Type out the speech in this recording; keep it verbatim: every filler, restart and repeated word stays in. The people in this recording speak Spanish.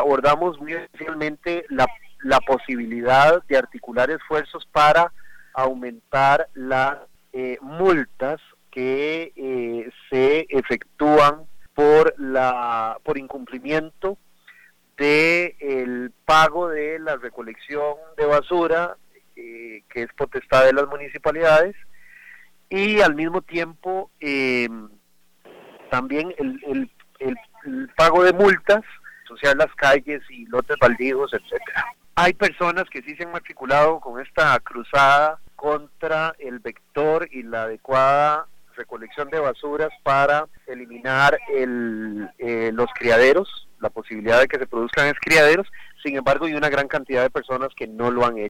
abordamos muy especialmente la, la posibilidad de articular esfuerzos para aumentar las eh, multas que eh, se efectúan por la por incumplimiento de el pago de la recolección de basura, eh, que es potestad de las municipalidades, y al mismo tiempo eh, también el, el, el, el pago de multas, asociar las calles y lotes baldíos, etcétera. Hay personas que sí se han matriculado con esta cruzada contra el vector y la adecuada recolección de basuras para eliminar el, eh, los criaderos, la posibilidad de que se produzcan criaderos. Sin embargo, hay una gran cantidad de personas que no lo han hecho.